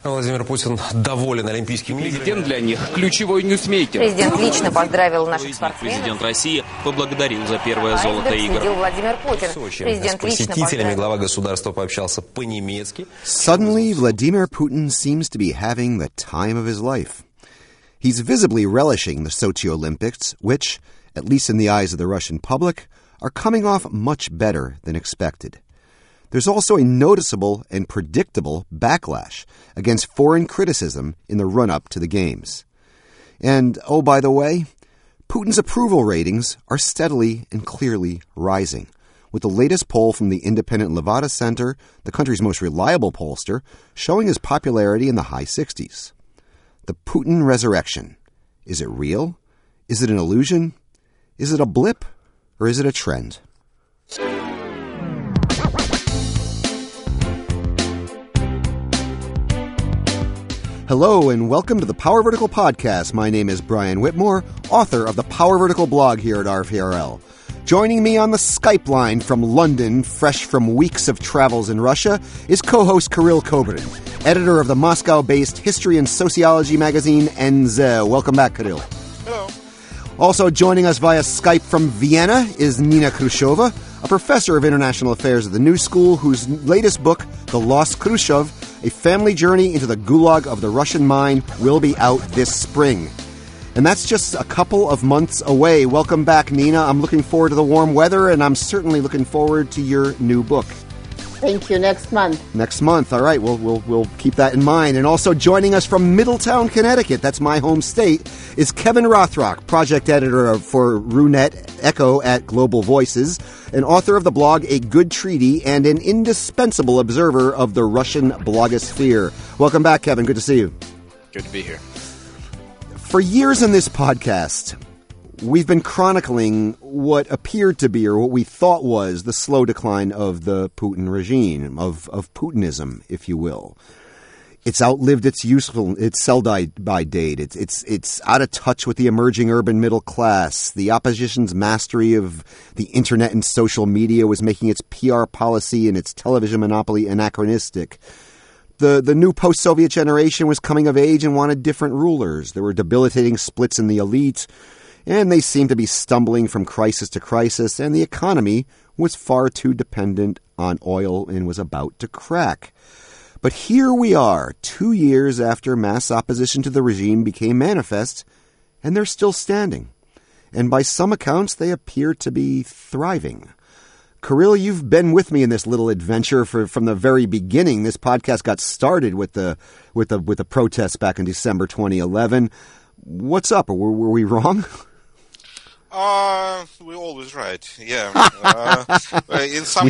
Владимир Путин доволен Олимпийскими играми. Президент для них – ключевой ньюсмейкер. Президент лично поздравил наших спортсменов. Президент России поблагодарил за первое золото игр. Владимир Путин. С посетителями глава государства пообщался по-немецки. Suddenly, Vladimir Putin seems to be having the time of his life. He's visibly relishing the Sochi Olympics, which, at least in the eyes of the Russian public, are coming off much better than expected. There's also a noticeable and predictable backlash against foreign criticism in the run-up to the Games. And, oh, by the way, Putin's approval ratings are steadily and clearly rising, with the latest poll from the independent Levada Center, the country's most reliable pollster, showing his popularity in the high 60s. The Putin resurrection. Is it real? Is it an illusion? Is it a blip? Or is it a trend? Hello and welcome to the Power Vertical Podcast. My name is Brian Whitmore, author of the Power Vertical blog here at RVRL. Joining me on the Skype line from London, fresh from weeks of travels in Russia, is co-host Kirill Kobarin, editor of the Moscow-based history and sociology magazine NZ. Welcome back, Kirill. Hello. Also joining us via Skype from Vienna is Nina Khrushcheva, a professor of international affairs at the New School, whose latest book, The Lost Khrushchev, A Family Journey into the Gulag of the Russian Mind, will be out this spring. And that's just a couple of months away. Welcome back, Nina. I'm looking forward to the warm weather, and I'm certainly looking forward to your new book. Thank you. Next month. Next month. All right. We'll keep that in mind. And also joining us from Middletown, Connecticut, that's my home state, is Kevin Rothrock, project editor for Runet Echo at Global Voices, and author of the blog A Good Treaty and an indispensable observer of the Russian blogosphere. Welcome back, Kevin. Good to see you. Good to be here. For years in this podcast, we've been chronicling what appeared to be, or what we thought was, the slow decline of the Putin regime, of Putinism, if you will. It's outlived its sell-by date. It's out of touch with the emerging urban middle class. The opposition's mastery of the internet and social media was making its PR policy and its television monopoly anachronistic. The new post-Soviet generation was coming of age and wanted different rulers. There were debilitating splits in the elite, and they seemed to be stumbling from crisis to crisis, and the economy was far too dependent on oil and was about to crack. But here we are, 2 years after mass opposition to the regime became manifest, and they're still standing. And by some accounts, they appear to be thriving. Kirill, you've been with me in this little adventure from the very beginning. This podcast got started with the protests back in December 2011. What's up? Were we wrong? We're always right. Yeah. In some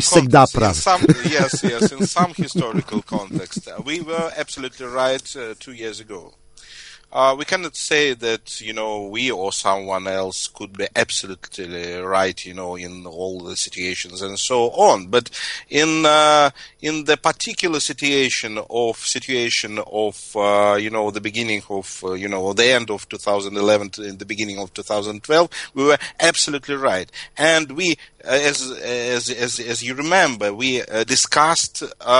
historical context, we were absolutely right 2 years ago. We cannot say that, we or someone else could be absolutely right, in all the situations and so on. But in the particular situation of the beginning of, the end of 2011 to the beginning of 2012, we were absolutely right. And we, as you remember, we discussed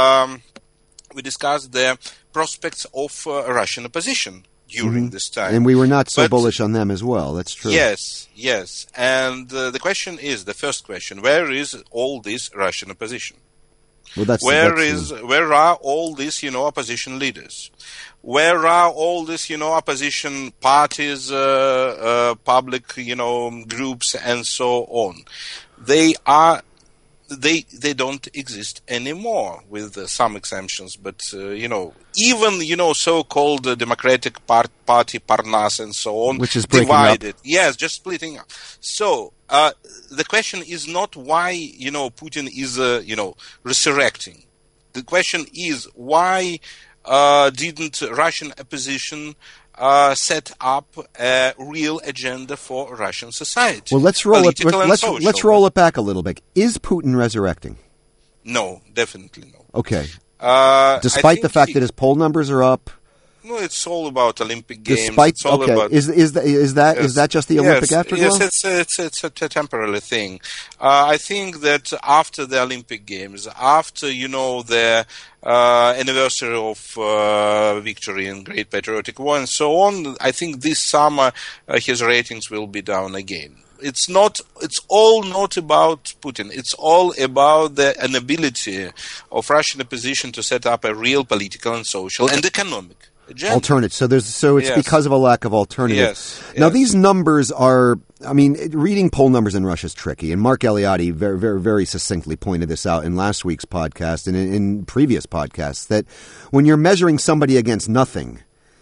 the prospects of Russian opposition during this time. And we were not so bullish on them as well. That's true. Yes. And the question is, the first question, where is all this Russian opposition? Well, where are all these, opposition leaders? Where are all these, opposition parties, public, groups, and so on? They don't exist anymore, with some exemptions, but even so-called Democratic Party, Parnas, and so on, which is divided. Up. Yes, just splitting up. So the question is not why Putin is resurrecting. The question is why didn't Russian opposition set up a real agenda for Russian society? Well, let's roll it back a little bit. Is Putin resurrecting? No, definitely no. Okay. Despite the fact that his poll numbers are up, No, it's all about Olympic Games. Despite, it's all okay, about, is that just the Olympic afterglow? Yes, it's a temporary thing. I think that after the Olympic Games, after the anniversary of victory in Great Patriotic War and so on, I think this summer his ratings will be down again. It's all not about Putin. It's all about the inability of Russian opposition to set up a real political and social and economic agenda. Alternative. So it's Yes. because of a lack of alternative. Yes. Now Yes. these numbers are, reading poll numbers in Russia is tricky, and Mark Eliade very, very, very succinctly pointed this out in last week's podcast and in previous podcasts, that when you're measuring somebody against nothing,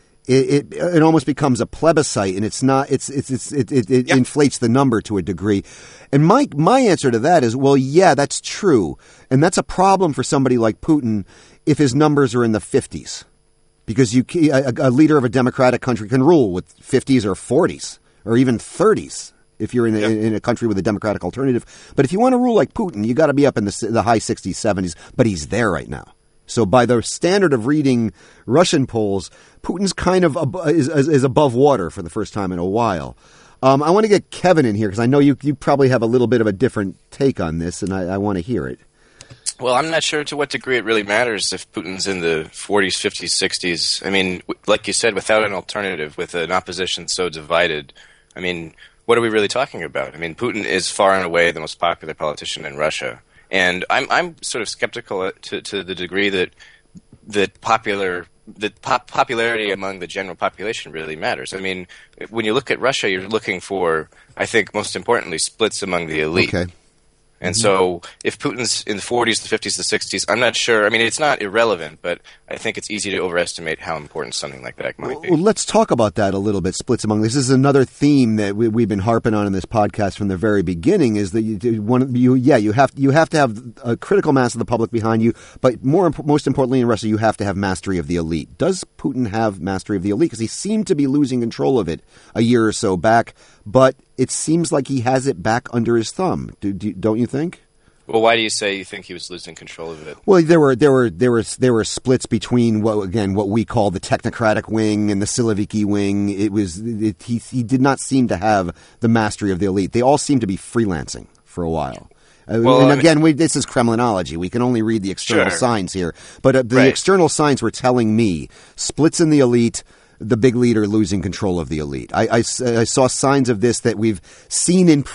it almost becomes a plebiscite, and it's not. It inflates the number to a degree. And my answer to that is, well, yeah, that's true, and that's a problem for somebody like Putin if his numbers are in the 50s, because a leader of a democratic country can rule with 50s or 40s or even 30s if you're in a country with a democratic alternative. But if you want to rule like Putin, you got to be up in the high 60s, 70s. But he's there right now. So by the standard of reading Russian polls, Putin's kind of is above water for the first time in a while. I want to get Kevin in here because I know you probably have a little bit of a different take on this, and I want to hear it. Well, I'm not sure to what degree it really matters if Putin's in the 40s, 50s, 60s. I mean, like you said, without an alternative, with an opposition so divided, what are we really talking about? Putin is far and away the most popular politician in Russia. And I'm sort of skeptical to the degree that popularity among the general population really matters. When you look at Russia, you're looking for, I think, most importantly, splits among the elite. Okay. And so if Putin's in the 40s, the 50s, the 60s, I'm not sure. It's not irrelevant, but I think it's easy to overestimate how important something like that might be. Well, let's talk about that a little bit, splits among. This is another theme that we've been harping on in this podcast from the very beginning, is that you have to have a critical mass of the public behind you, but most importantly in Russia, you have to have mastery of the elite. Does Putin have mastery of the elite? Because he seemed to be losing control of it a year or so back, but it seems like he has it back under his thumb. Don't you think? Well, why do you say you think he was losing control of it? Well, there were splits between what we call the technocratic wing and the Siloviki wing. He did not seem to have the mastery of the elite. They all seemed to be freelancing for a while. This is Kremlinology. We can only read the external signs here, but the external signs were telling me splits in the elite, the big leader losing control of the elite. I saw signs of this that we've seen in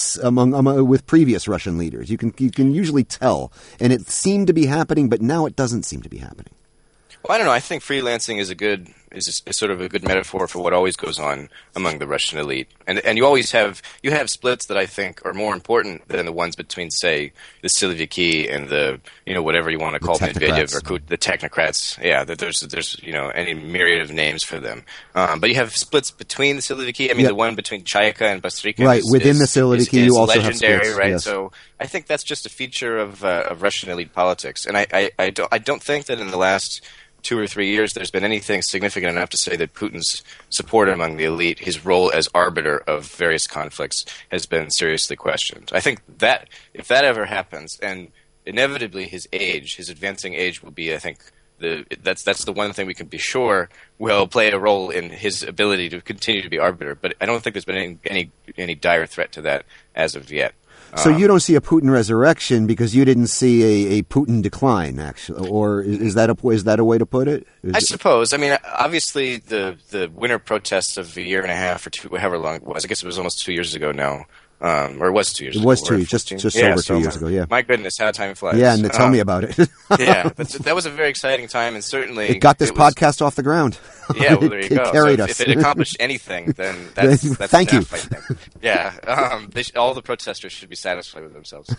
with previous Russian leaders. You can usually tell, and it seemed to be happening, but now it doesn't seem to be happening. Well, I don't know. I think freelancing is sort of a good metaphor for what always goes on among the Russian elite, and you always have splits that I think are more important than the ones between, say, the Siloviki and the whatever you want to call Medvedev or the technocrats. Yeah, there's any myriad of names for them, but you have splits between the Siloviki. The one between Chayka and Bastrykin, right? Within the Siloviki, you also have splits, right? Yes. So I think that's just a feature of Russian elite politics, and I don't think that in the last 2 or 3 years there's been anything significant enough to say that Putin's support among the elite, his role as arbiter of various conflicts, has been seriously questioned. I think that if that ever happens, and inevitably his advancing age will be, I think, that's the one thing we can be sure will play a role in his ability to continue to be arbiter. But I don't think there's been any dire threat to that as of yet. So you don't see a Putin resurrection because you didn't see a Putin decline, actually, or is that a way to put it? I suppose. Obviously, the winter protests of a year and a half or two, however long it was. I guess it was almost 2 years ago now. Or it was 2 years ago. It was 2 years, just over 2 years ago, yeah. My goodness, how time flies. Yeah, and tell me about it. Yeah, that was a very exciting time, and certainly... It got this podcast off the ground. Yeah, well, there you go. It carried us. If it accomplished anything, then that's Thank enough, you. I think. Yeah, all the protesters should be satisfied with themselves.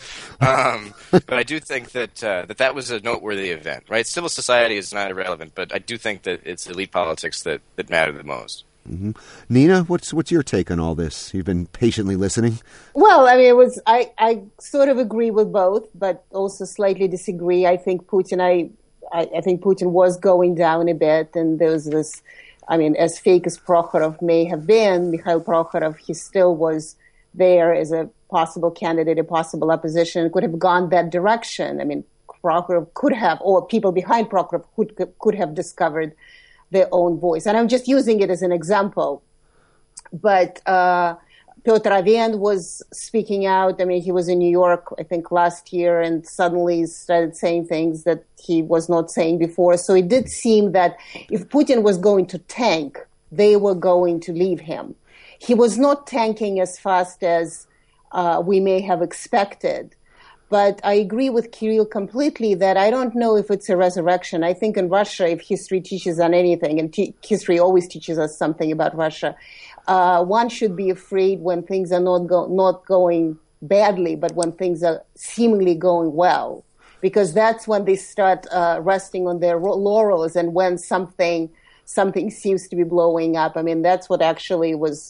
But I do think that was a noteworthy event, right? Civil society is not irrelevant, but I do think that it's elite politics that matter the most. Mm-hmm. Nina, what's your take on all this? You've been patiently listening. Well, I sort of agree with both, but also slightly disagree. I think Putin was going down a bit, and there was this. As fake as Prokhorov may have been, Mikhail Prokhorov, he still was there as a possible candidate, a possible opposition, could have gone that direction. Prokhorov could have, or people behind Prokhorov could have discovered their own voice. And I'm just using it as an example. But Piotr Avian was speaking out. I mean, he was in New York, I think, last year, and suddenly started saying things that he was not saying before. So it did seem that if Putin was going to tank, they were going to leave him. He was not tanking as fast as we may have expected. But I agree with Kirill completely that I don't know if it's a resurrection. I think in Russia, if history teaches us anything, and history always teaches us something about Russia, one should be afraid when things are not going badly, but when things are seemingly going well. Because that's when they start resting on their laurels, and when something seems to be blowing up. I mean, that's what actually was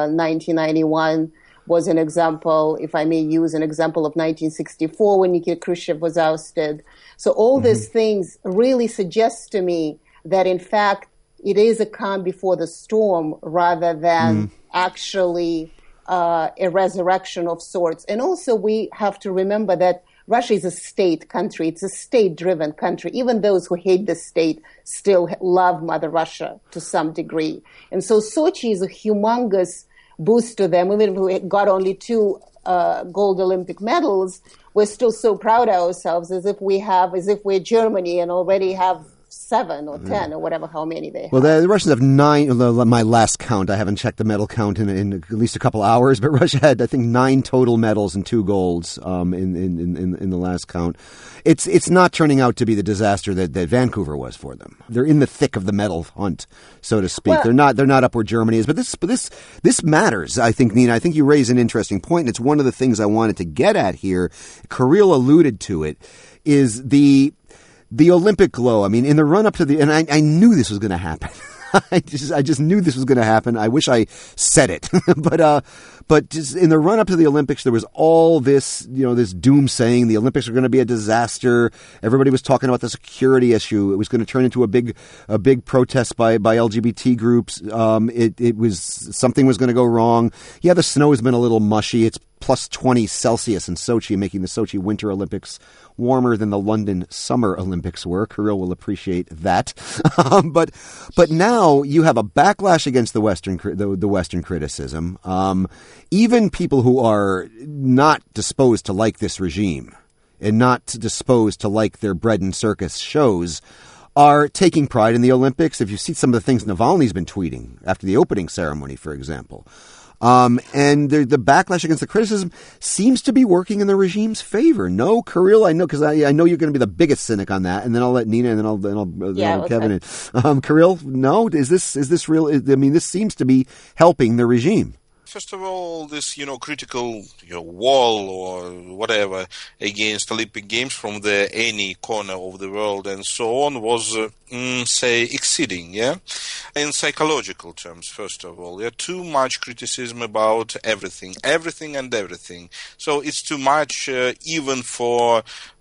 1991 was an example, if I may use an example of 1964 when Nikita Khrushchev was ousted. So all these things really suggest to me that, in fact, it is a calm before the storm rather than actually a resurrection of sorts. And also we have to remember that Russia is a state country. It's a state-driven country. Even those who hate the state still love Mother Russia to some degree. And so Sochi is a humongous boost to them. Even if we got only 2 gold Olympic medals, we're still so proud of ourselves as if we're Germany and already have 7 or 10 or whatever, how many they have. Well, the Russians have 9, my last count, I haven't checked the medal count in at least a couple hours, but Russia had, I think, 9 total medals and 2 golds in the last count. It's not turning out to be the disaster that Vancouver was for them. They're in the thick of the medal hunt, so to speak. Well, they're not up where Germany is, but this matters, I think, Nina. I think you raise an interesting point, and it's one of the things I wanted to get at here. Kirill alluded to it, is the Olympic glow. I mean, in the run up to and I knew this was going to happen. I just knew this was going to happen. I wish I said it, but just in the run up to the Olympics, there was all this, this doom saying the Olympics are going to be a disaster. Everybody was talking about the security issue. It was going to turn into a big protest by LGBT groups. It was something was going to go wrong. Yeah, the snow has been a little mushy. It's plus 20 Celsius in Sochi, making the Sochi Winter Olympics warmer than the London Summer Olympics were. Kirill will appreciate that. But now you have a backlash against the Western criticism. Even people who are not disposed to like this regime and not disposed to like their bread and circus shows are taking pride in the Olympics. If you see some of the things Navalny's been tweeting after the opening ceremony, for example. And the backlash against the criticism seems to be working in the regime's favor. No, Kirill, I know, because I know you're going to be the biggest cynic on that, and then I'll let Nina, and then I'll Kevin in. Kirill, no, is this real? I mean, this seems to be helping the regime. First of all, this, critical, wall or whatever against Olympic Games from any corner of the world and so on was, exceeding, yeah? In psychological terms, first of all, too much criticism about everything. So it's too much, even for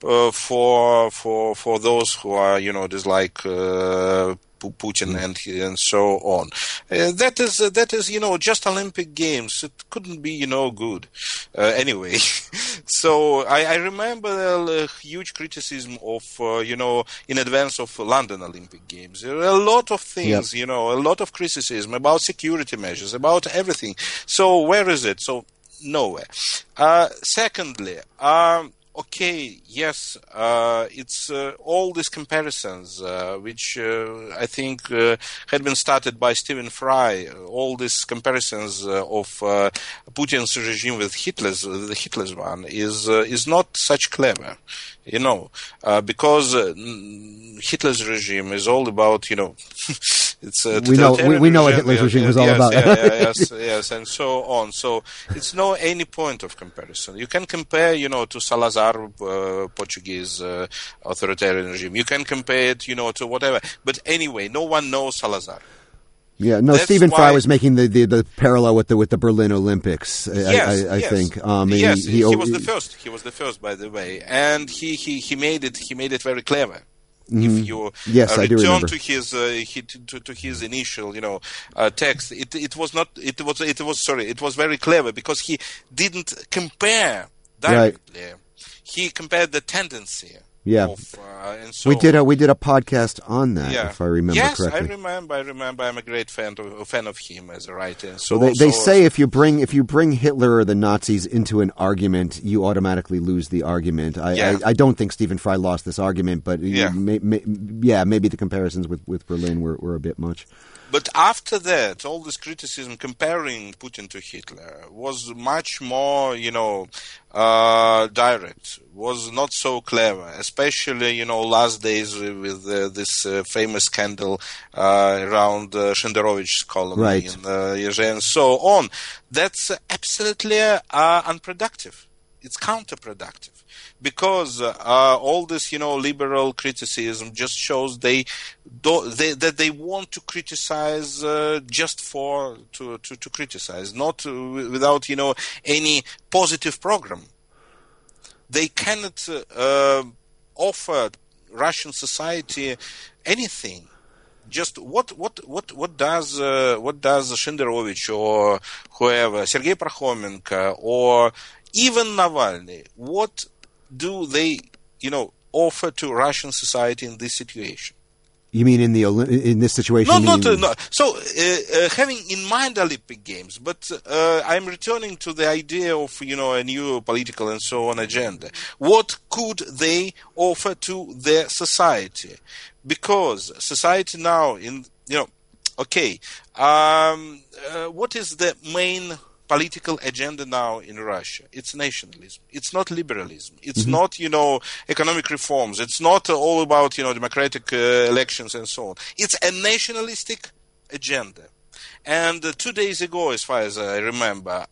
those who are, dislike, Putin and so on. That is, just Olympic Games. It couldn't be, good. Anyway, so I remember a huge criticism of, in advance of London Olympic Games. There are a lot of things, a lot of criticism about security measures, about everything. So where is it? So nowhere. Secondly, okay, yes, it's all these comparisons, which I think had been started by Stephen Fry, all these comparisons of Putin's regime with the Hitler's one is not such clever, because Hitler's regime is all about, it's we know what Hitler's regime was all about. yes, and so on. So it's no any point of comparison. You can compare, to Salazar, Portuguese authoritarian regime. You can compare it, to whatever. But anyway, no one knows Salazar. Yeah, no. That's Stephen Fry was making the parallel with the Berlin Olympics. I think. Yes, he was the first. He was the first, by the way, and he made it very clever. If you return to his initial text, it was very clever because he didn't compare directly. Right. He compared the tendency Yeah. And so We did a podcast on that, if I remember correctly. Yes, I remember. I'm a great fan of him as a writer. So they say if you bring Hitler or the Nazis into an argument, you automatically lose the argument. I don't think Stephen Fry lost this argument, but maybe the comparisons with Berlin were a bit much. But after that, all this criticism comparing Putin to Hitler was much more, direct, was not so clever, especially, last days with this famous scandal around Shenderovich's column in Yezhe and so on. That's absolutely unproductive. It's counterproductive. Because all this, liberal criticism just shows that they want to criticize just to criticize, not without any positive program. They cannot offer Russian society anything. Just what does Shenderovich or whoever, Sergei Parkhomenko or even Navalny, what do they, offer to Russian society in this situation? You mean in this situation? No. So, having in mind Olympic Games, but I'm returning to the idea of, a new political and so on agenda. What could they offer to their society? Because society now, what is the main political agenda now in Russia? It's nationalism. It's not liberalism. It's not, economic reforms. It's not all about, democratic elections and so on. It's a nationalistic agenda. And 2 days ago, as far as I remember,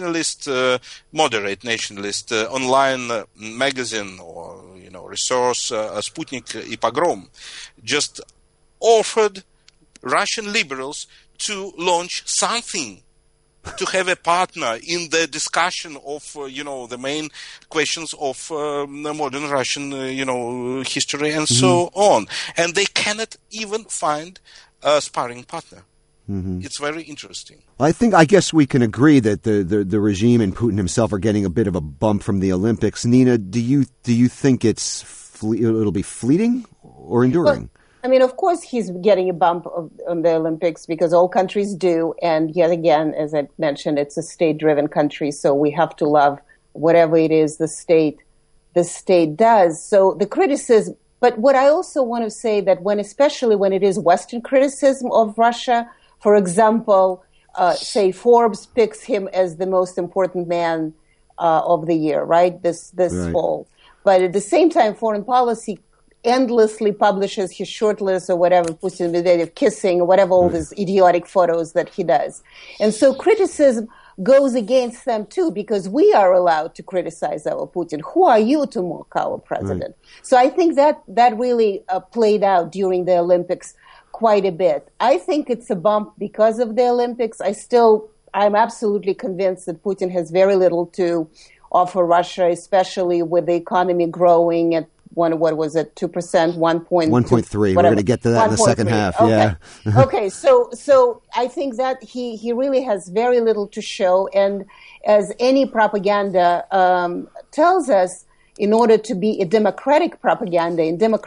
moderate nationalist online magazine or, resource, Sputnik и Pogrom, just offered Russian liberals to launch something, to have a partner in the discussion of, the main questions of modern Russian, history and so on. And they cannot even find a sparring partner. It's very interesting. I guess we can agree that the regime and Putin himself are getting a bit of a bump from the Olympics. Nina, do you think it'll be fleeting or enduring? Well, of course he's getting a bump on the Olympics because all countries do. And yet again, as I mentioned, it's a state-driven country, so we have to love whatever it is the state does. So the criticism, but what I also want to say that especially when it is Western criticism of Russia, for example, say Forbes picks him as the most important man of the year, right? This fall. But at the same time, Foreign Policy endlessly publishes his shirtless or whatever, Putin Medvedev kissing or whatever, all these idiotic photos that he does. And so criticism goes against them too, because we are allowed to criticize our Putin. Who are you to mock our president? So I think that really played out during the Olympics quite a bit. I think it's a bump because of the Olympics. I'm absolutely convinced that Putin has very little to offer Russia, especially with the economy growing at 2%, 1.3. We're going to get to that in the second half. Okay. Okay. So I think that he really has very little to show. And as any propaganda tells us, in order to be a democratic propaganda,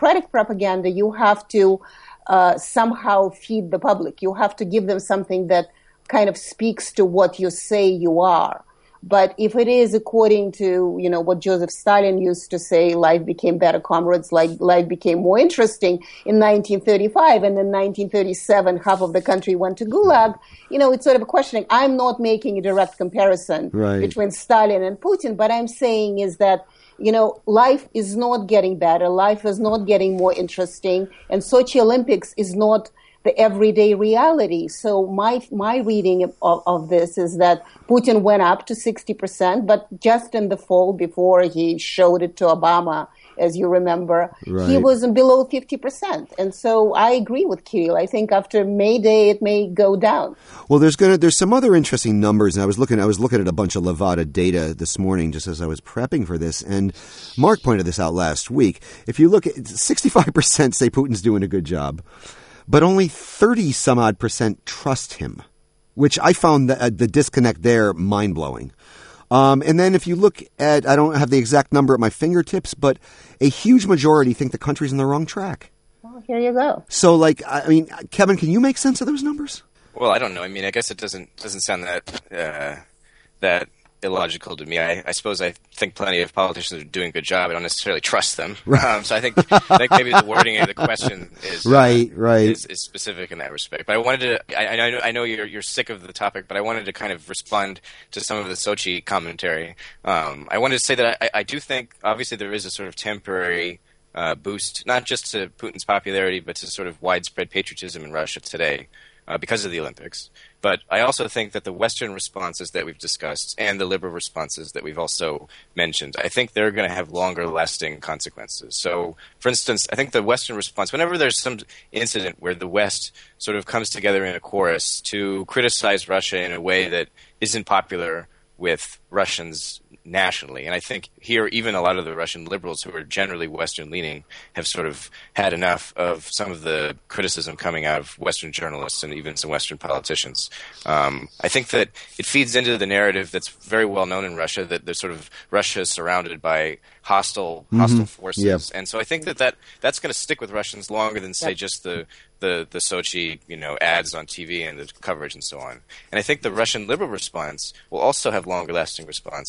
you have to somehow feed the public. You have to give them something that kind of speaks to what you say you are. But if it is according to, what Joseph Stalin used to say, life became better, comrades, life became more interesting in 1935, and in 1937, half of the country went to Gulag, it's sort of a questioning. I'm not making a direct comparison between Stalin and Putin, but I'm saying is that, life is not getting better, life is not getting more interesting, and Sochi Olympics is not the everyday reality. So my reading of this is that Putin went up to 60%, but just in the fall before he showed it to Obama, as you remember, he was below 50%. And so I agree with Kirill. I think after May Day, it may go down. Well, there's some other interesting numbers, and I was looking at a bunch of Levada data this morning just as I was prepping for this, and Mark pointed this out last week. If you look at 65% say Putin's doing a good job, but only 30-some-odd% trust him, which I found the disconnect there mind-blowing. And then if you look at, I don't have the exact number at my fingertips, but a huge majority think the country's on the wrong track. Well, here you go. So, like, I mean, Kevin, can you make sense of those numbers? Well, I don't know. I mean, I guess it doesn't sound that illogical to me. I suppose I think plenty of politicians are doing a good job. I don't necessarily trust them. Right. So I think maybe the wording of the question is right. Is specific in that respect. But I wanted to. I know you're sick of the topic, but I wanted to kind of respond to some of the Sochi commentary. I wanted to say that I do think obviously there is a sort of temporary boost, not just to Putin's popularity, but to sort of widespread patriotism in Russia today. Because of the Olympics. But I also think that the Western responses that we've discussed and the liberal responses that we've also mentioned, I think they're going to have longer-lasting consequences. So, for instance, I think the Western response, whenever there's some incident where the West sort of comes together in a chorus to criticize Russia in a way that isn't popular with Russians nationally, and I think here even a lot of the Russian liberals who are generally Western-leaning have sort of had enough of some of the criticism coming out of Western journalists and even some Western politicians. I think that it feeds into the narrative that's very well known in Russia that there's sort of Russia is surrounded by hostile forces, yeah. And so I think that's going to stick with Russians longer than say just the Sochi, ads on TV and the coverage and so on. And I think the Russian liberal response will also have longer lasting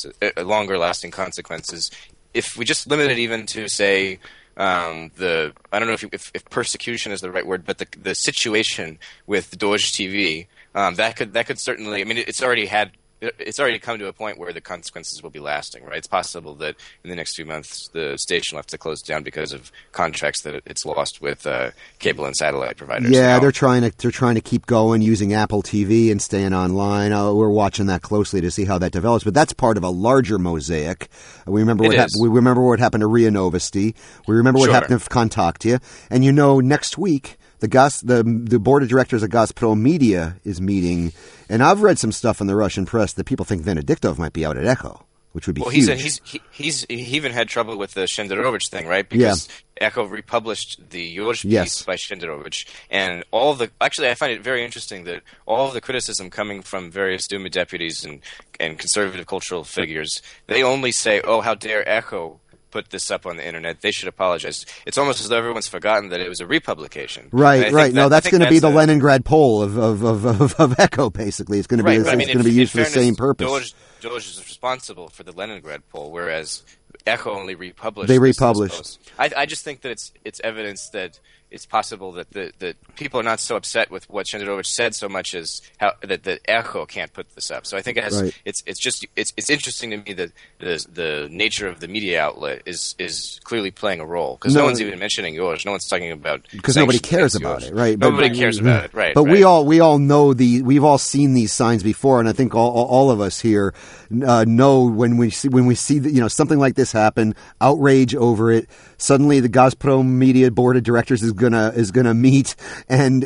consequences if we just limit it even to say I don't know if persecution is the right word, but the situation with Dozh TV that could certainly. I mean, it's already come to a point where the consequences will be lasting, right? It's possible that in the next few months the station will have to close down because of contracts that it's lost with cable and satellite providers. Yeah, they're trying to keep going using Apple TV and staying online. We're watching that closely to see how that develops, but that's part of a larger mosaic. We remember what happened to RIA Novosti. We remember what happened to Kontaktia, and next week. The board of directors of Gazprom Media is meeting, and I've read some stuff in the Russian press that people think Venediktov might be out at Echo, which would be huge. He even had trouble with the Shenderovich thing, right? Because Echo republished the Yozh piece by Shenderovich, and I find it very interesting that all of the criticism coming from various Duma deputies and conservative cultural figures, they only say, "Oh, how dare Echo put this up on the internet. They should apologize." It's almost as though everyone's forgotten that it was a republication. Right. No, that's going to be the Leningrad poll of Echo. Basically, it's going to be going to be used for the same purpose. Dozh is responsible for the Leningrad poll, whereas Echo only republished. They republished. I just think that it's evidence that it's possible that that people are not so upset with what Shenderovich said so much as that Echo can't put this up. So I think it's interesting to me that the nature of the media outlet is clearly playing a role because no one's even mentioning Yozh. No one's talking about because nobody cares about it, right? Nobody cares about it, right? But we all know we've all seen these signs before, and I think all of us here know when we see something like this happen, outrage over it. Suddenly, the Gazprom Media board of directors is gonna meet, and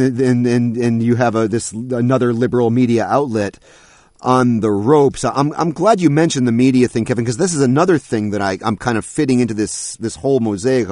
you have another liberal media outlet on the ropes. I'm glad you mentioned the media thing, Kevin, because this is another thing that I'm kind of fitting into this whole mosaic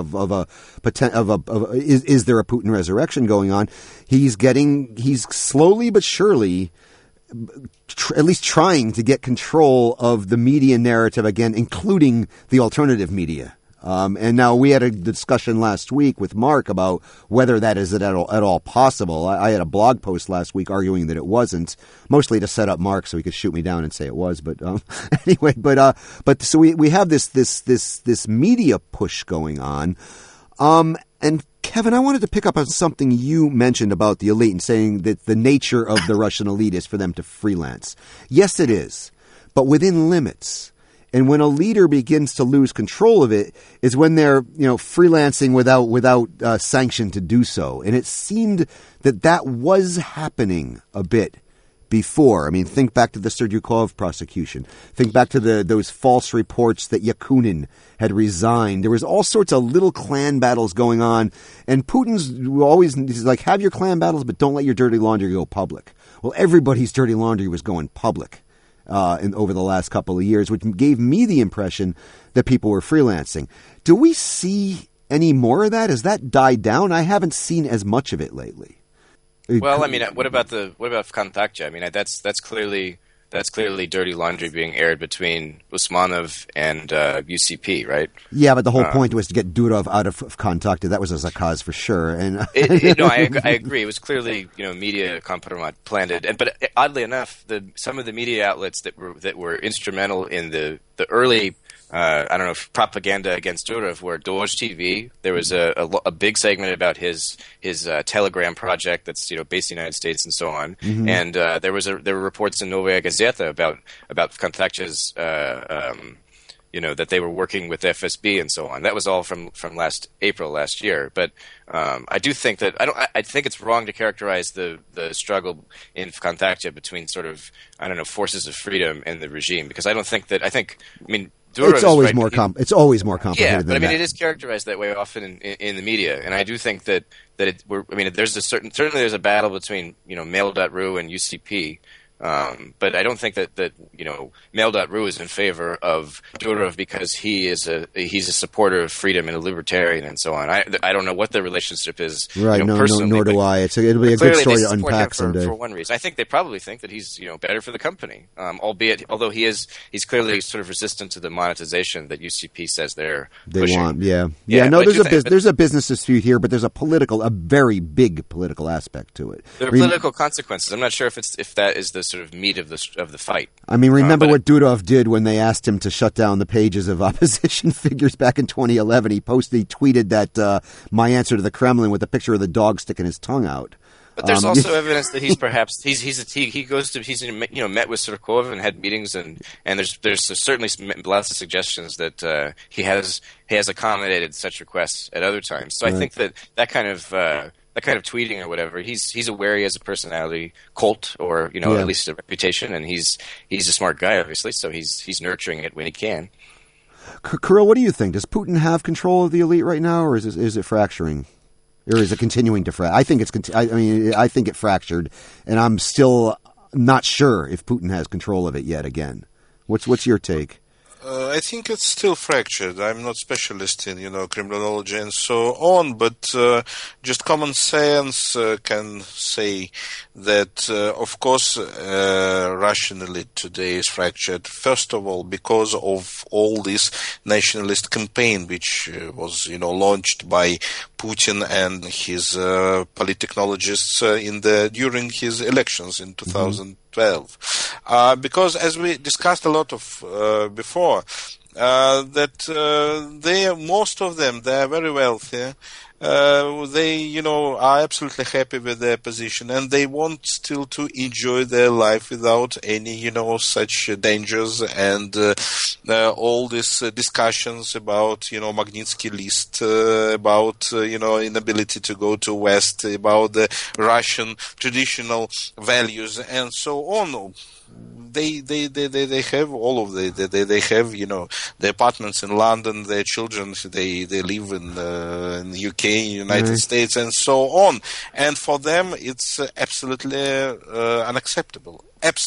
is there a Putin resurrection going on? He's slowly but surely. At least trying to get control of the media narrative again, including the alternative media. And now we had a discussion last week with Mark about whether that is at all possible. I had a blog post last week arguing that it wasn't, mostly to set up Mark so he could shoot me down and say it was. But anyway, but so we have this media push going on, and Kevin, I wanted to pick up on something you mentioned about the elite and saying that the nature of the Russian elite is for them to freelance. Yes, it is, but within limits. And when a leader begins to lose control of it is when they're, freelancing without sanction to do so. And it seemed that was happening a bit before. I mean, think back to the Serdyukov prosecution. Think back to those false reports that Yakunin had resigned. There was all sorts of little clan battles going on. And he's like, have your clan battles, but don't let your dirty laundry go public. Well, everybody's dirty laundry was going public over the last couple of years, which gave me the impression that people were freelancing. Do we see any more of that? Has that died down? I haven't seen as much of it lately. Well, I mean, what about Kontaktia? I mean, that's clearly that's clearly dirty laundry being aired between Usmanov and UCP, right? Yeah, but the whole point was to get Durov out of Kontakte. That was as a cause for sure. And no, I agree. It was clearly media compromat planned it. But oddly enough, some of the media outlets that were instrumental in the early propaganda against Durov were Dozh TV. There was a big segment about his Telegram project that's based in the United States and so on. Mm-hmm. And there were reports in Novaya Gazeta about Kontakte's that they were working with FSB and so on. That was all from April last year. But I do think that I think it's wrong to characterize the struggle in Kontakte between sort of forces of freedom and the regime, because I mean. Durov it's always right. It's always more complicated. Yeah, but than I mean, that. it is characterized that way often in the media, and I do think that there's certainly a battle between Mail.ru and UCP. But I don't think that Mail.ru is in favor of Durov because he's a supporter of freedom and a libertarian and so on. I don't know what the relationship is. Right, nor do I. It'll be a good story to unpack someday. For one reason, I think they probably think that he's better for the company. Although he's clearly sort of resistant to the monetization that UCP says they pushing. Want. Yeah. No, there's a business dispute here, but there's a very big political aspect to it. There are political consequences. I'm not sure if that is the sort of meat of the fight. I mean, remember what Durov did when they asked him to shut down the pages of opposition figures back in 2011? He tweeted that my answer to the Kremlin with a picture of the dog sticking his tongue out. But there's also evidence that he's perhaps he's met with Surkov and had meetings, and there's certainly lots of suggestions that he has accommodated such requests at other times. So right. I think that kind of tweeting or whatever, he's aware he has a personality cult or at least a reputation, and he's a smart guy obviously, so he's nurturing it when he can. Kirill, what do you think? Does Putin have control of the elite right now, or is it fracturing, or is it continuing to fracture? I think I think it fractured, and I'm still not sure if Putin has control of it yet again. What's your take? I think it's still fractured. I'm not specialist in, criminology and so on, but just common sense can say that, of course, Russian elite today is fractured, first of all, because of all this nationalist campaign, which was, launched by Putin and his politechnologists during his elections in 2012. Because as we discussed a lot of before, that most of them, they are very wealthy. They, are absolutely happy with their position, and they want still to enjoy their life without any, such dangers and all these discussions about, Magnitsky List, about, inability to go to West, about the Russian traditional values, and so on. They have all of they have the apartments in London, their children they live in the UK, United States, and so on, and for them it's absolutely unacceptable.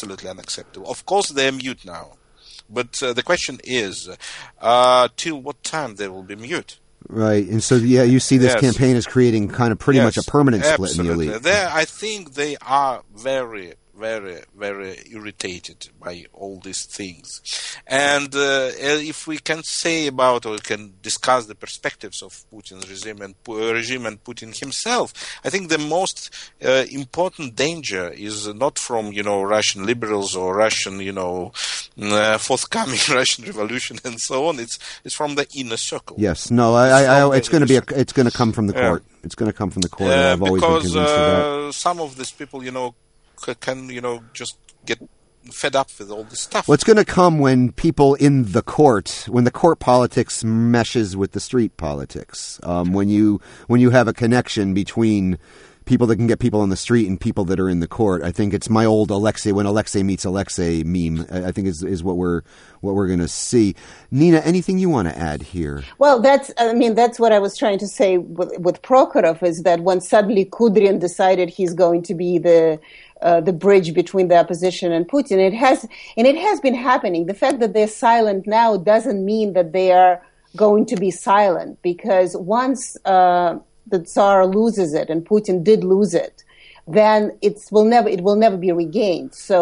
Of course they are mute now, but the question is till what time they will be mute. Right, and so you see this campaign is creating kind of pretty much a permanent split in the elite. I think they are very, very, very irritated by all these things. And if we can say about, or can discuss the perspectives of Putin's regime and Putin himself, I think the most important danger is not from, Russian liberals or Russian, forthcoming Russian revolution and so on. It's from the inner circle. Yes, no, it's going to come from the court. It's going to come from the court. I've always been convinced of that. Some of these people, can just get fed up with all this stuff. Well, it's going to come when people in the court, when the court politics meshes with the street politics. When you have a connection between people that can get people on the street and people that are in the court. I think it's my old Alexei, when Alexei meets Alexei meme. I think is what we're going to see. Nina, anything you want to add here? Well, that's what I was trying to say with Prokhorov, is that when suddenly Kudrin decided he's going to be the bridge between the opposition and Putin, it has been happening. The fact that they're silent now doesn't mean that they are going to be silent, because once the Tsar loses it, and Putin did lose it, then it will never be regained. So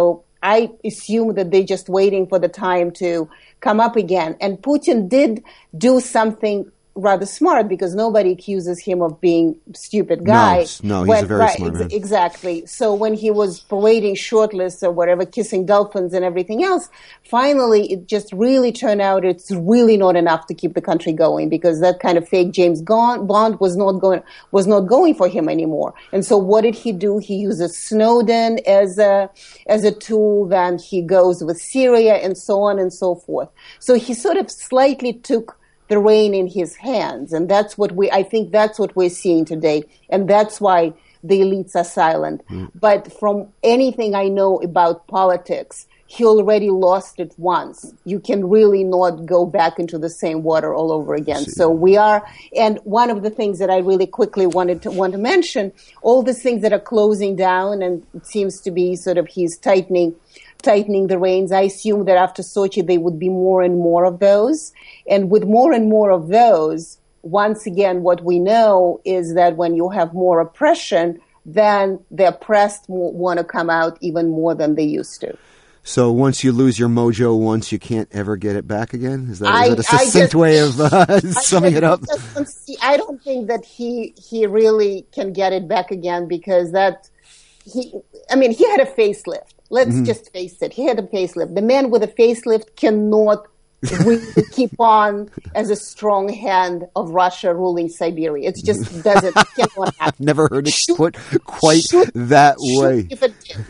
I assume that they're just waiting for the time to come up again. And Putin did do something rather smart, because nobody accuses him of being a stupid guy. No, he's a very smart man. Exactly. So when he was parading shirtless or whatever, kissing dolphins and everything else, finally it just really turned out it's really not enough to keep the country going, because that kind of fake James Bond was not going for him anymore. And so what did he do? He uses Snowden as a tool. Then he goes with Syria and so on and so forth. So he sort of slightly took the rein in his hands, and I think that's what we're seeing today, and that's why the elites are silent. But from anything I know about politics, he already lost it once. You can really not go back into the same water all over again. So we are, and one of the things that I really quickly want to mention, all the things that are closing down, and it seems to be sort of he's tightening the reins. I assume that after Sochi there would be more and more of those. And with more and more of those, once again, what we know is that when you have more oppression, then the oppressed want to come out even more than they used to. So once you lose your mojo once, you can't ever get it back again? Is that a succinct way of summing it up? I don't think that he really can get it back again, because he had a facelift. Let's just face it. He had a facelift. The man with a facelift cannot really keep on as a strong hand of Russia ruling Siberia. It just cannot happen. I've never heard it put quite that way. If it did.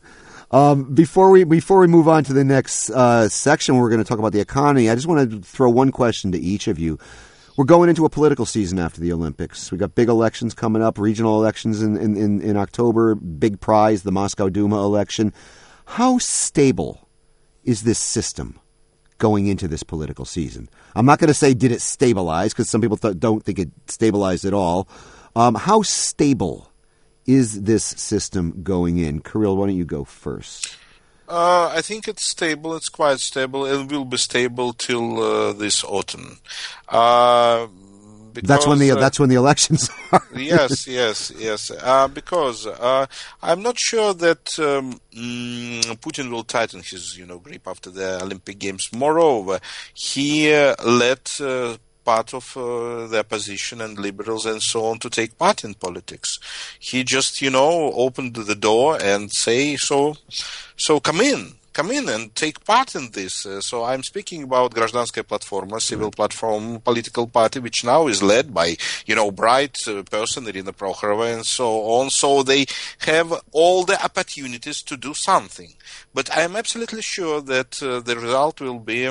Before we move on to the next section, we're going to talk about the economy. I just want to throw one question to each of you. We're going into a political season after the Olympics. We got big elections coming up, regional elections in October, big prize, the Moscow Duma election. How stable is this system going into this political season? I'm not going to say did it stabilize, because some people don't think it stabilized at all. How stable is this system going in? Kirill, why don't you go first? I think it's stable. It's quite stable. It will be stable till this autumn. That's when the elections are. Yes. Because I'm not sure that Putin will tighten his grip after the Olympic Games. Moreover, he let part of the opposition and liberals and so on to take part in politics. He just opened the door and say so come in and take part in this. So I'm speaking about Grazdanskaya Platforma, civil platform, political party, which now is led by, bright person, Irina Prokhorova, and so on. So they have all the opportunities to do something. But I'm absolutely sure that the result will be,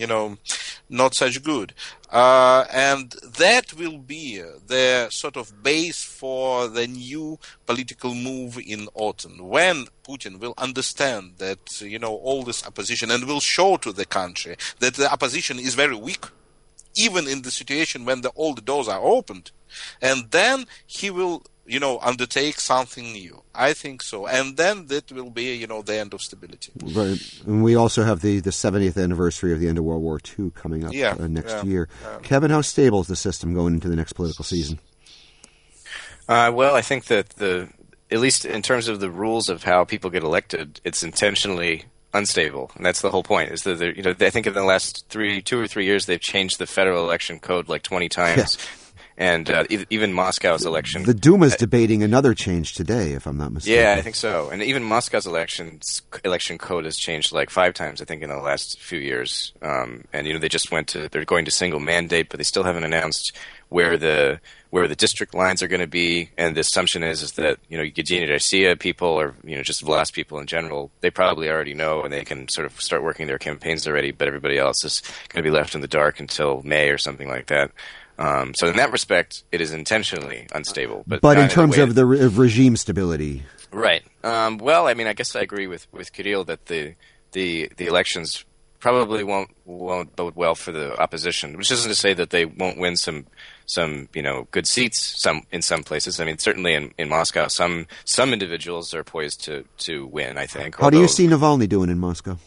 not such good. And that will be the sort of base for the new political move in autumn, when Putin will understand that, all this opposition, and will show to the country that the opposition is very weak, even in the situation when all the doors are opened. And then he will, undertake something new. I think so. And then that will be, the end of stability. Right. And we also have the 70th anniversary of the end of World War II coming up next year. Kevin, how stable is the system going into the next political season? Well, I think that at least in terms of the rules of how people get elected, it's intentionally unstable, and that's the whole point. Is that I think in the last 2 or 3 years they've changed the federal election code like 20 times. Yes. And even Moscow's election. The Duma's debating another change today, if I'm not mistaken. Yeah, I think so. And even Moscow's election code has changed like 5 times, I think, in the last few years. And they just they're going to single mandate, but they still haven't announced where the district lines are going to be. And the assumption is that Yedinaya Rossiya people, or just Vlast people in general, they probably already know, and they can sort of start working their campaigns already. But everybody else is going to be left in the dark until May or something like that. So in that respect, it is intentionally unstable. But in terms of the regime stability, right? Well, I mean, I guess I agree with Kirill that the elections probably won't bode well for the opposition, which isn't to say that they won't win some good seats in some places. I mean, certainly in Moscow, some individuals are poised to win, I think. How do you see Navalny doing in Moscow?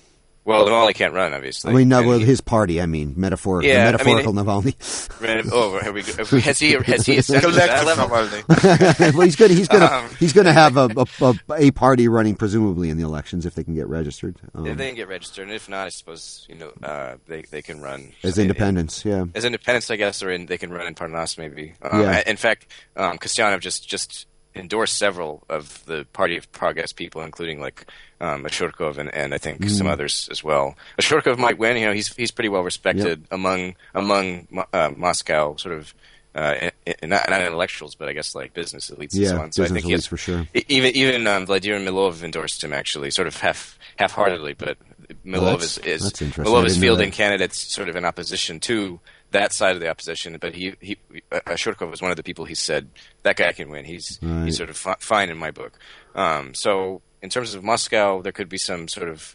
Well, Navalny can't run, obviously. I mean, no, well, his party. I mean, metaphorical Navalny. Oh, here we go. Has he ascended to that level? Navalny. Well, he's gonna have a party running presumably in the elections if they can get registered. If they can get registered, and if not, I suppose they can run as independents. As independents, I guess, or they can run in Parnas maybe. In fact, Kastyanov just endorsed several of the Party of Progress people, including Ashurkov and I think some others as well. Ashurkov might win. He's pretty well respected among Moscow sort of not intellectuals, but I guess like business elites and so on. So I think elites for sure. Even Vladimir Milov endorsed him actually, sort of half-heartedly, but Milov is fielding candidates sort of in opposition to that side of the opposition, but Ashurkov was one of the people he said that guy can win. He's sort of fine in my book. So in terms of Moscow, there could be some sort of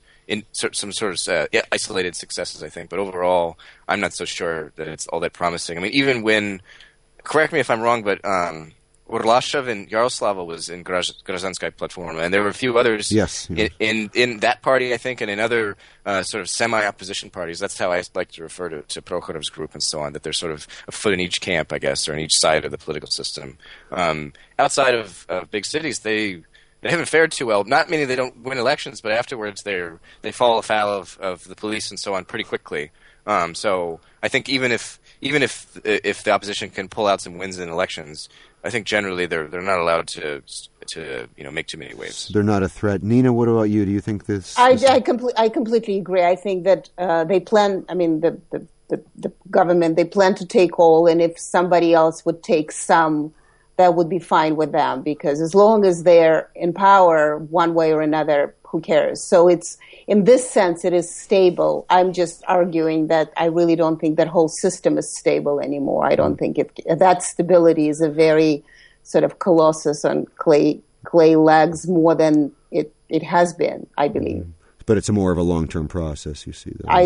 isolated successes, I think. But overall, I'm not so sure that it's all that promising. I mean, even when, correct me if I'm wrong, but Urlashev and Yaroslavl was in Grazanskaya Platforma, and there were a few others in that party, I think, and in other sort of semi-opposition parties. That's how I like to refer to Prokhorov's group and so on, that they're sort of a foot in each camp, I guess, or in each side of the political system. Outside of big cities, they haven't fared too well. Not meaning they don't win elections, but afterwards they fall afoul of the police and so on pretty quickly. So I think even if the opposition can pull out some wins in elections, I think generally they're not allowed to make too many waves. They're not a threat. Nina, what about you? Do you think this? I completely agree. I think that they plan. I mean, the government, they plan to take all, and if somebody else would take some, that would be fine with them, because as long as they're in power one way or another, who cares? So it's, in this sense, it is stable. I'm just arguing that I really don't think that whole system is stable anymore. I don't think that stability is a very sort of colossus on clay legs more than it has been, I believe. But it's more of a long-term process, you see. I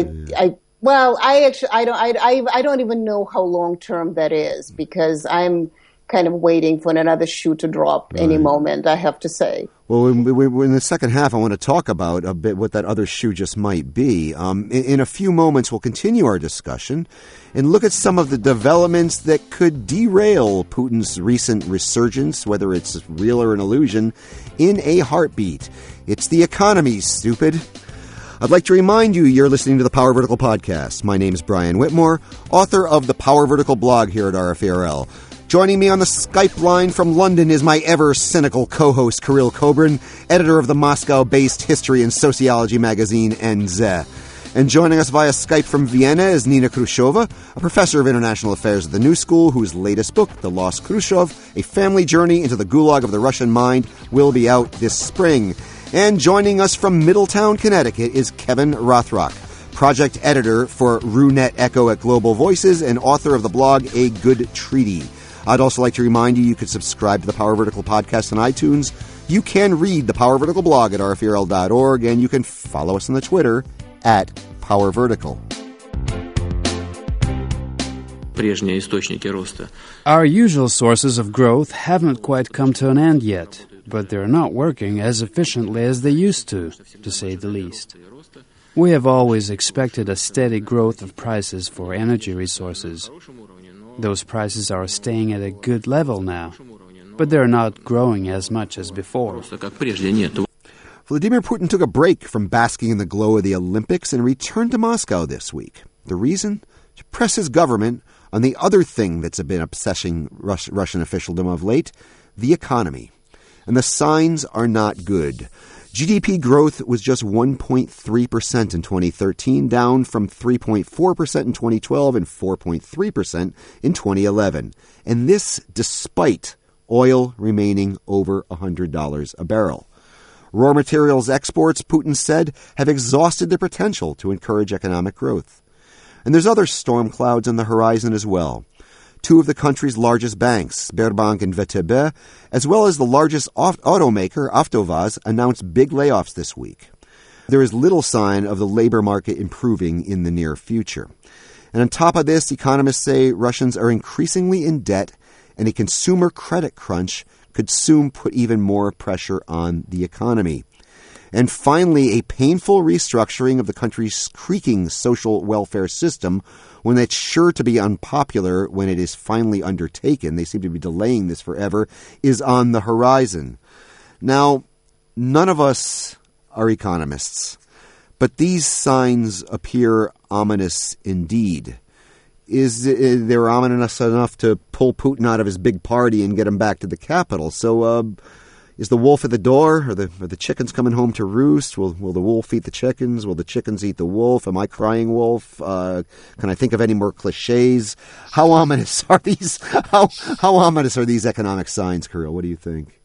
don't even know how long-term that is, because I'm kind of waiting for another shoe to drop any moment, I have to say. Well, in the second half, I want to talk about a bit what that other shoe just might be. In a few moments, we'll continue our discussion and look at some of the developments that could derail Putin's recent resurgence, whether it's real or an illusion, in a heartbeat. It's the economy, stupid. I'd like to remind you you're listening to the Power Vertical podcast. My name is Brian Whitmore, author of the Power Vertical blog here at RFARL. Joining me on the Skype line from London is my ever-cynical co-host, Kirill Kobrin, editor of the Moscow-based history and sociology magazine, NZ. And joining us via Skype from Vienna is Nina Khrushcheva, a professor of international affairs at the New School, whose latest book, The Lost Khrushchev, A Family Journey into the Gulag of the Russian Mind, will be out this spring. And joining us from Middletown, Connecticut, is Kevin Rothrock, project editor for RuNet Echo at Global Voices and author of the blog A Good Treaty. I'd also like to remind you could subscribe to the Power Vertical podcast on iTunes. You can read the Power Vertical blog at rfrl.org, and you can follow us on the Twitter at Power Vertical. Our usual sources of growth haven't quite come to an end yet, but they're not working as efficiently as they used to say the least. We have always expected a steady growth of prices for energy resources. Those prices are staying at a good level now, but they're not growing as much as before. Vladimir Putin took a break from basking in the glow of the Olympics and returned to Moscow this week. The reason? To press his government on the other thing that's been obsessing Russian officialdom of late, the economy. And the signs are not good. GDP growth was just 1.3% in 2013, down from 3.4% in 2012 and 4.3% in 2011. And this despite oil remaining over $100 a barrel. Raw materials exports, Putin said, have exhausted their potential to encourage economic growth. And there's other storm clouds on the horizon as well. Two of the country's largest banks, Sberbank and VTB, as well as the largest automaker, Avtovaz, announced big layoffs this week. There is little sign of the labor market improving in the near future. And on top of this, economists say Russians are increasingly in debt, and a consumer credit crunch could soon put even more pressure on the economy. And finally, a painful restructuring of the country's creaking social welfare system, when it's sure to be unpopular when it is finally undertaken. They seem to be delaying this forever, is on the horizon. Now, none of us are economists, but these signs appear ominous indeed. Is they're ominous enough to pull Putin out of his big party and get him back to the capital? So, is the wolf at the door? Are the chickens coming home to roost? Will the wolf eat the chickens? Will the chickens eat the wolf? Am I crying wolf? Can I think of any more cliches? How ominous are these? How ominous are these economic signs, Kirill? What do you think?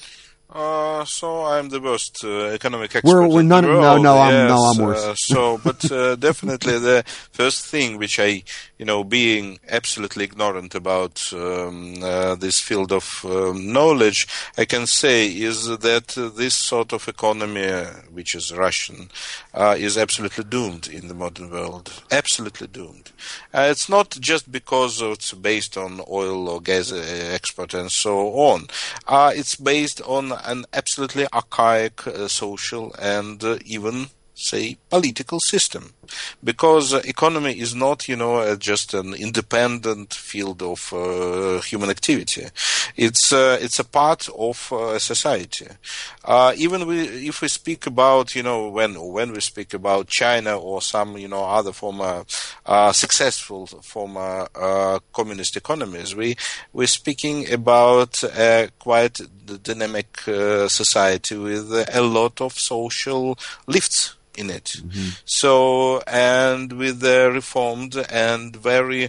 So I'm the worst economic expert we're in none, the world. I'm worse. But definitely the first thing which I, being absolutely ignorant about this field of knowledge, I can say is that this sort of economy, which is Russian, is absolutely doomed in the modern world. Absolutely doomed. It's not just because it's based on oil or gas export and so on. It's based on an absolutely archaic social and even, say, political system. Because economy is not, just an independent field of human activity. It's a part of society. Even if we speak about, when we speak about China or some, other former successful former communist economies, we're speaking about a quite dynamic society with a lot of social lifts in it. Mm-hmm. So, and with the reformed and very,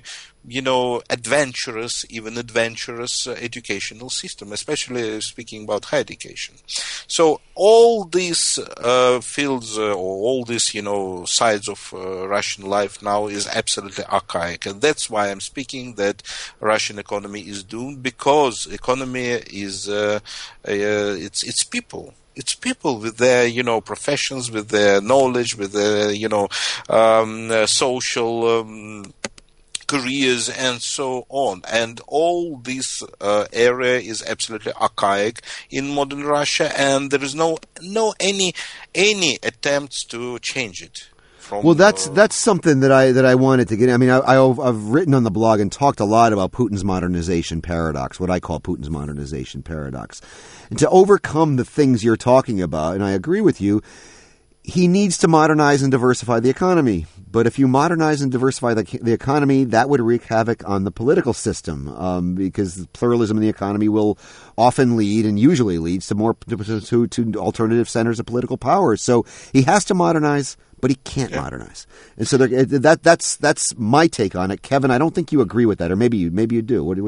adventurous educational system, especially speaking about higher education. So all these fields or all these, sides of Russian life now is absolutely archaic. And that's why I'm speaking that Russian economy is doomed, because economy is, it's people. It's people with their, professions, with their knowledge, with their, social careers and so on. And all this area is absolutely archaic in modern Russia, and there is no any attempts to change it. Well, that's something that I wanted to get. I mean, I've written on the blog and talked a lot about Putin's modernization paradox, what I call Putin's modernization paradox. And to overcome the things you're talking about, and I agree with you, he needs to modernize and diversify the economy. But if you modernize and diversify the economy, that would wreak havoc on the political system, because pluralism in the economy will often lead, and usually leads, to more to alternative centers of political power. So he has to modernize, but he can't modernize. And so that's my take on it. Kevin, I don't think you agree with that, or maybe you do. What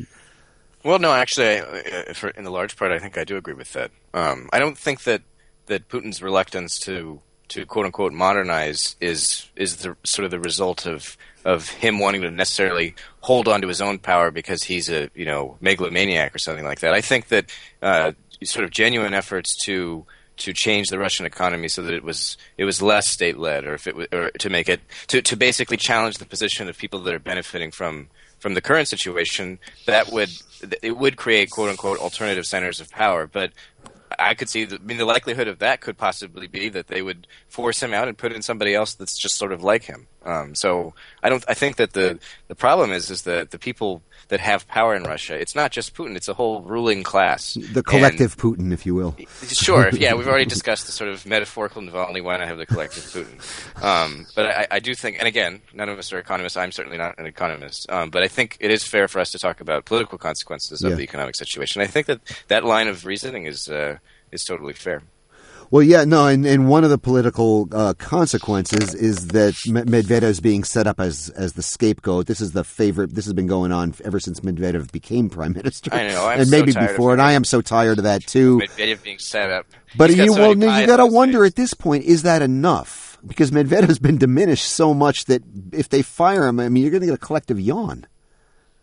Well, no, actually, in the large part, I think I do agree with that. I don't think that Putin's reluctance to quote unquote modernize is the sort of the result of him wanting to necessarily hold on to his own power because he's a megalomaniac or something like that. I think that sort of genuine efforts to change the Russian economy so that it was less state led, or to make it to basically challenge the position of people that are benefiting from the current situation, it would create quote unquote alternative centers of power. But I could see the likelihood of that could possibly be that they would force him out and put in somebody else that's just sort of like him. So I think that the problem is that the people that have power in Russia, it's not just Putin, it's a whole ruling class. The collective Putin, if you will. Sure, yeah, we've already discussed the sort of metaphorical Navalny, why not have the collective Putin? But I do think, and again, none of us are economists, I'm certainly not an economist, but I think it is fair for us to talk about political consequences of the economic situation. I think that line of reasoning is totally fair. Well, yeah, no, and one of the political consequences is that Medvedev is being set up as the scapegoat. This is the favorite. This has been going on ever since Medvedev became prime minister. I know, and maybe before, and I am so tired of that too. Medvedev being set up. But you got to wonder at this point: is that enough? Because Medvedev's been diminished so much that if they fire him, I mean, you're going to get a collective yawn.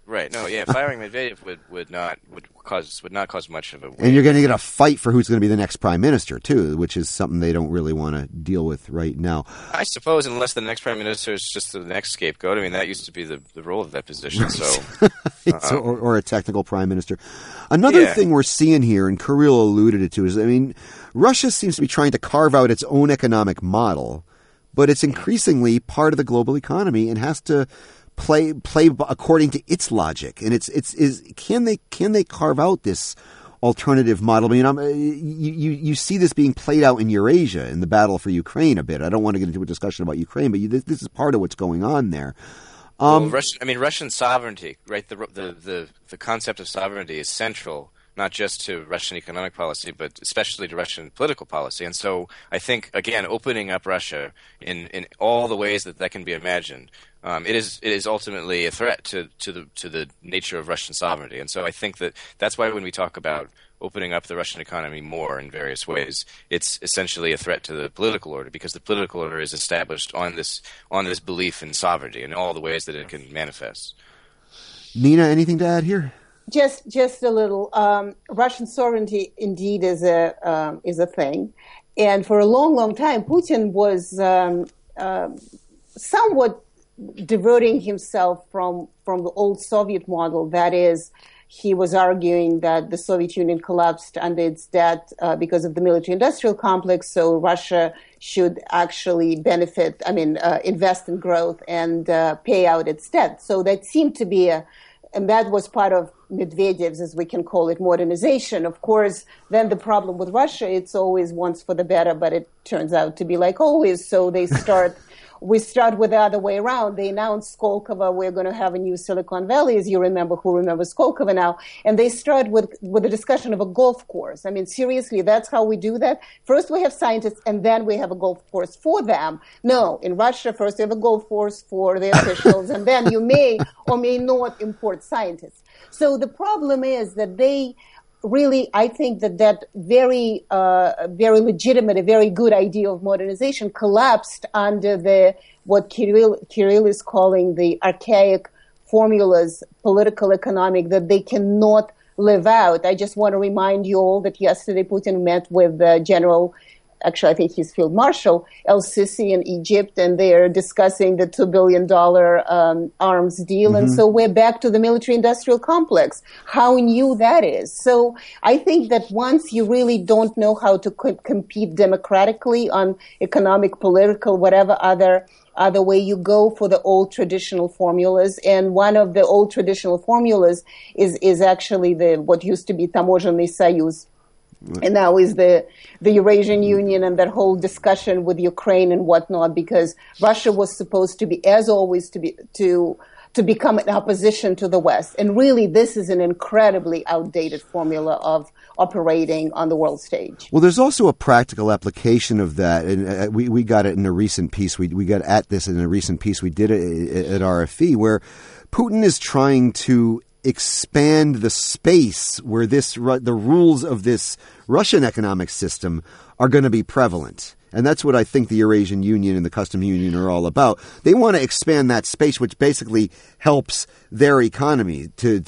Right. No. Yeah. Firing Medvedev would not cause much of a. And you're going to get a fight for who's going to be the next prime minister too, which is something they don't really want to deal with right now. I suppose, unless the next prime minister is just the next scapegoat. I mean, that used to be the role of that position. So, or a technical prime minister. Another thing we're seeing here, and Kirill alluded it to, is Russia seems to be trying to carve out its own economic model, but it's increasingly part of the global economy and has to play according to its logic. And can they carve out this alternative model? I mean, you see this being played out in Eurasia in the battle for Ukraine a bit. I don't want to get into a discussion about Ukraine, but this is part of what's going on there. Russian sovereignty, right? The concept of sovereignty is central, not just to Russian economic policy, but especially to Russian political policy. And so I think, again, opening up Russia in all the ways that can be imagined, it is ultimately a threat to the nature of Russian sovereignty. And so I think that's why when we talk about opening up the Russian economy more in various ways, it's essentially a threat to the political order, because the political order is established on this belief in sovereignty in all the ways that it can manifest. Nina, anything to add here? Just a little. Russian sovereignty indeed is a thing, and for a long time, Putin was somewhat diverting himself from the old Soviet model. That is, he was arguing that the Soviet Union collapsed under its debt because of the military-industrial complex, so Russia should actually benefit, invest in growth and pay out its debt. So that seemed to be and that was part of Medvedev's, as we can call it, modernization. Of course, then the problem with Russia, it's always wants for the better, but it turns out to be like always. So we start with the other way around. They announced Skolkovo, we're going to have a new Silicon Valley, as you remember, who remembers Skolkovo now. And they start with the discussion of a golf course. I mean, seriously, that's how we do that? First we have scientists, and then we have a golf course for them. No, in Russia, first we have a golf course for the officials, and then you may or may not import scientists. So the problem is that they really, I think that very legitimate, a very good idea of modernization collapsed under what Kirill is calling the archaic formulas, political, economic, that they cannot live out. I just want to remind you all that yesterday Putin met with General, actually I think he's Field Marshal, El-Sisi in Egypt, and they're discussing the $2 billion arms deal. Mm-hmm. And so we're back to the military-industrial complex. How new that is. So I think that once you really don't know how to compete democratically on economic, political, whatever other way, you go for the old traditional formulas. And one of the old traditional formulas is actually what used to be Tamoženny Soyuz. And now is the Eurasian Union and that whole discussion with Ukraine and whatnot, because Russia was supposed to be, as always, to become an opposition to the West. And really, this is an incredibly outdated formula of operating on the world stage. Well, there's also a practical application of that, and we got it in a recent piece. We got at this in a recent piece we did at RFE, where Putin is trying to expand the space where the rules of this Russian economic system are going to be prevalent. And that's what I think the Eurasian Union and the Customs Union are all about. They want to expand that space, which basically helps their economy to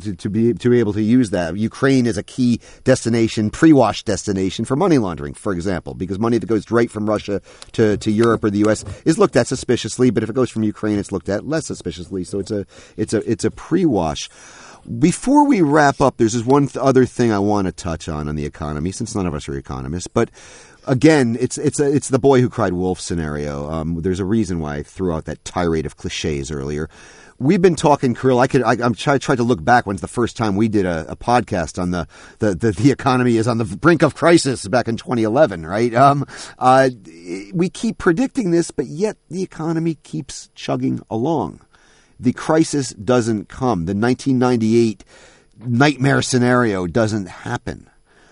be able to use that. Ukraine is a key destination, pre-wash destination for money laundering, for example, because money that goes straight from Russia to Europe or the U.S. is looked at suspiciously, but if it goes from Ukraine, it's looked at less suspiciously. So it's a pre-wash. Before we wrap up, there's this one other thing I want to touch on the economy, since none of us are economists, but again, it's the boy who cried wolf scenario. There's a reason why I threw out that tirade of cliches earlier. We've been talking, Kirill. I tried to look back. When's the first time we did a podcast on the economy is on the brink of crisis back in 2011, right? We keep predicting this, but yet the economy keeps chugging along. The crisis doesn't come. The 1998 nightmare scenario doesn't happen.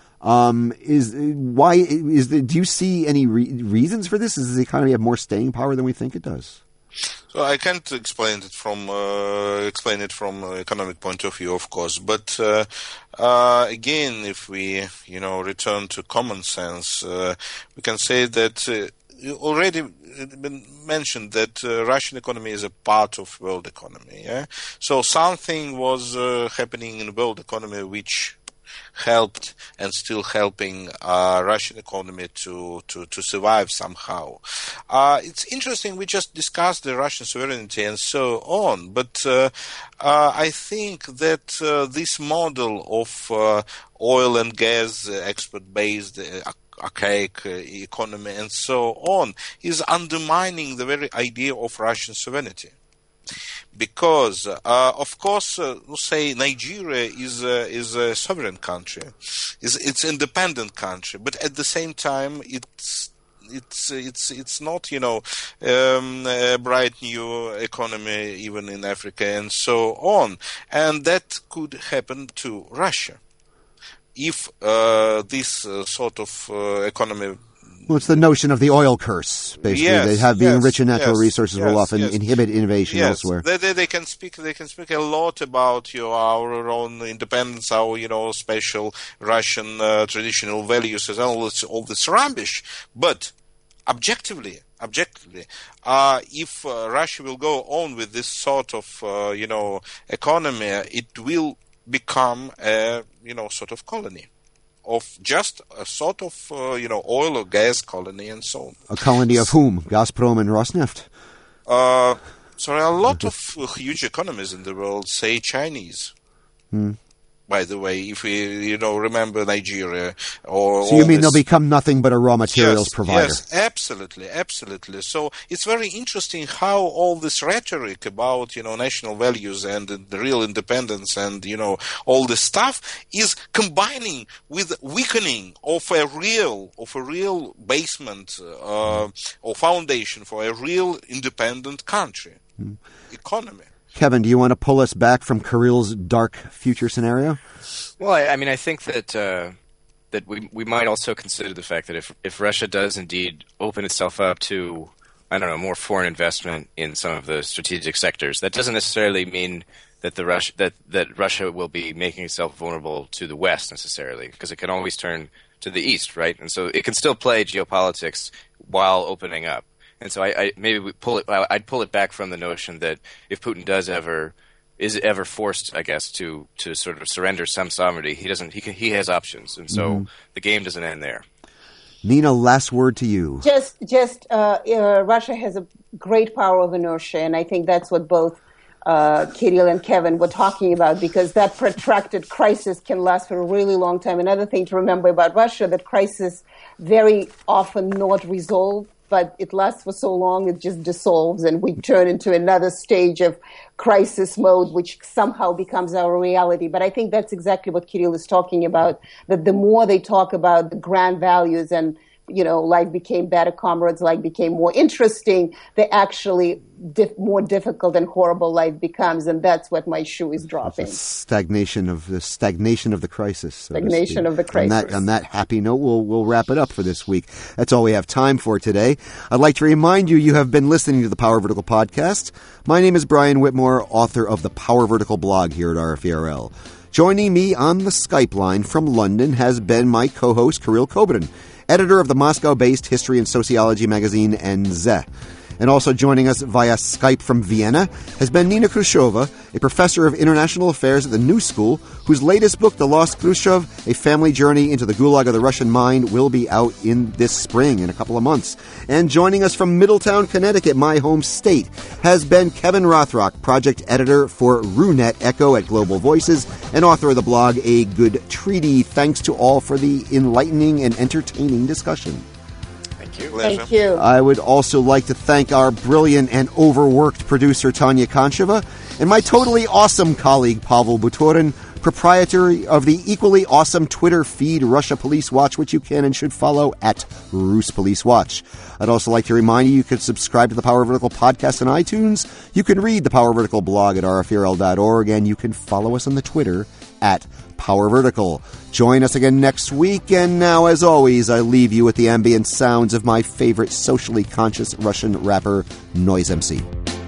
Do you see any reasons for this? Does the economy have more staying power than we think it does? So I can't explain it from economic point of view, of course. But again, if we return to common sense, we can say that already been mentioned that Russian economy is a part of world economy. Yeah? So something was happening in the world economy which helped and still helping Russian economy to survive somehow. It's interesting, we just discussed the Russian sovereignty and so on, but I think that this model of oil and gas export-based archaic economy and so on is undermining the very idea of Russian sovereignty. Because, of course, say Nigeria is a sovereign country, it's independent country, but at the same time, it's not, a bright new economy even in Africa and so on, and that could happen to Russia if this sort of economy. Well, it's the notion of the oil curse, basically. Yes, being rich in natural resources will often inhibit innovation elsewhere. They can speak a lot about our own independence, our special Russian traditional values and all this rubbish. But objectively, if Russia will go on with this sort of economy, it will become a sort of colony. Of just a sort of, oil or gas colony and so on. A colony of whom? Gazprom and Rosneft? A lot of huge economies in the world, say Chinese. By the way, if we, remember Nigeria or... So you mean they'll become nothing but a raw materials provider? Yes, absolutely. So it's very interesting how all this rhetoric about, national values and the real independence and, all this stuff is combining with weakening of a real basement or foundation for a real independent country, economy. Kevin, do you want to pull us back from Kirill's dark future scenario? Well, I think that we might also consider the fact that if Russia does indeed open itself up to, more foreign investment in some of the strategic sectors, that doesn't necessarily mean that that Russia will be making itself vulnerable to the West necessarily, because it can always turn to the East, right? And so it can still play geopolitics while opening up. And so I'd pull it back from the notion that if Putin is ever forced, I guess, to sort of surrender some sovereignty, he has options, and so the game doesn't end there. Nina, last word to you. Russia has a great power of inertia, and I think that's what both Kirill and Kevin were talking about, because that protracted crisis can last for a really long time. Another thing to remember about Russia, that crisis very often not resolved, but it lasts for so long it just dissolves and we turn into another stage of crisis mode, which somehow becomes our reality. But I think that's exactly what Kirill is talking about, that the more they talk about the grand values and, life became better comrades, life became more interesting, the actually more difficult and horrible life becomes, and that's what my shoe is dropping. Stagnation of the crisis. Stagnation of the crisis. On that happy note, we'll wrap it up for this week. That's all we have time for today. I'd like to remind you have been listening to the Power Vertical podcast. My name is Brian Whitmore, author of the Power Vertical blog here at RFERL. Joining me on the Skype line from London has been my co-host Kirill Kobrin, editor of the Moscow-based history and sociology magazine NZ. And also joining us via Skype from Vienna has been Nina Khrushcheva, a professor of international affairs at the New School, whose latest book, The Lost Khrushchev, A Family Journey into the Gulag of the Russian Mind, will be out in this spring, in a couple of months. And joining us from Middletown, Connecticut, my home state, has been Kevin Rothrock, project editor for RuNet Echo at Global Voices, and author of the blog A Good Treaty. Thanks to all for the enlightening and entertaining discussion. Thank you. I would also like to thank our brilliant and overworked producer, Tanya Koncheva, and my totally awesome colleague, Pavel Butorin, proprietor of the equally awesome Twitter feed, Russia Police Watch, which you can and should follow at Rus Police Watch. I'd also like to remind you can subscribe to the Power Vertical podcast on iTunes. You can read the Power Vertical blog at rferl.org, and you can follow us on the Twitter at Power Vertical. Join us again next week, and now, as always, I leave you with the ambient sounds of my favorite socially conscious Russian rapper, Noise MC.